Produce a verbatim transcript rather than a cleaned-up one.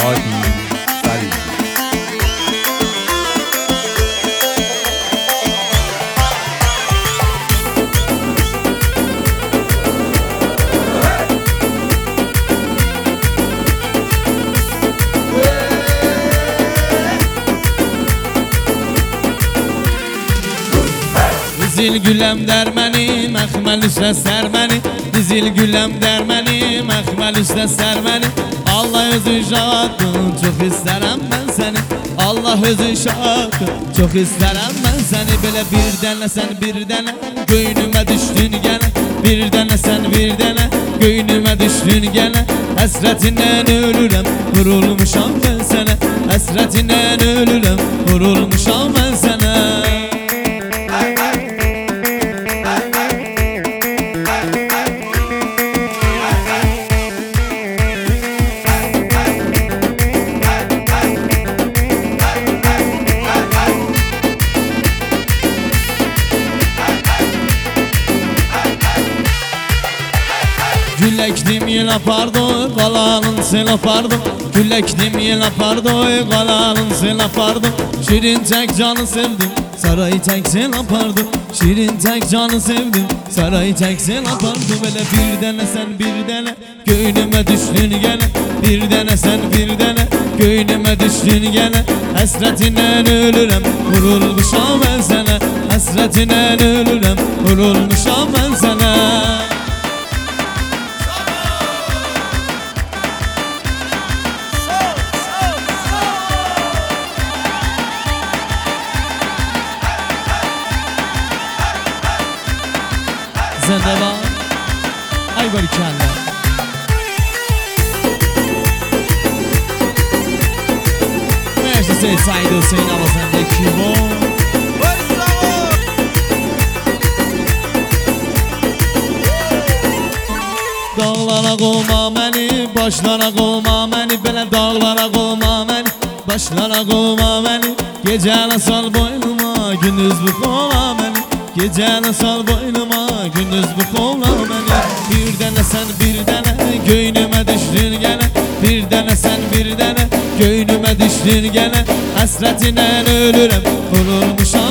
Hadi Sari. Dizil güləm dərməni, məxməl üstə sərməni. Dizil güləm dərməni, məxməl üstə sərməni. Allah özü şaddır, çox istərəm mən səni. Allah özü şaddır, çox istərəm mən səni. Belə bir dənə sən bir dənə, göynümə düşdün gənə. Bir dənə sən bir dənə, göynümə düşdün gənə. Həsrətindən ölürəm, vurulmuşam mən sənə. Həsrətindən ölürəm, vurulmuşam mən sənə. Gül ektim yel apardı, qalanın sel apardı. Gül ektim yel apardı, qalanın sel apardı. Şirin tek canı sevdim, sarayı tek sel apardı. Şirin tek canı sevdim, sarayı tek sel apardı. Böyle bir dene sen bir dene, göynüme düştün gene. Bir dene sen bir dene, göynüme düştün gene. Hasretinden ölürüm, vurulmuşam ben sana. Hasretinden ölürüm, vurulmuşam ben sana. Sende var, ay barikalla. Meğerse Seyit Said Hüseyin ama sende kim o? Dağlara qolma məni, başlara qolma məni. Belə dağlara qolma məni, başlara qolma məni. Gecələ sal boynuma, gündüz bu qola məni. Gecələ sal boynuma, gündüz bu qola məni. Bir dənə sən bir dənə, göynümə düşdün gənə. Bir dənə sən bir dənə, göynümə düşdün gənə. Həsrətindən ölürəm, vurulmuşam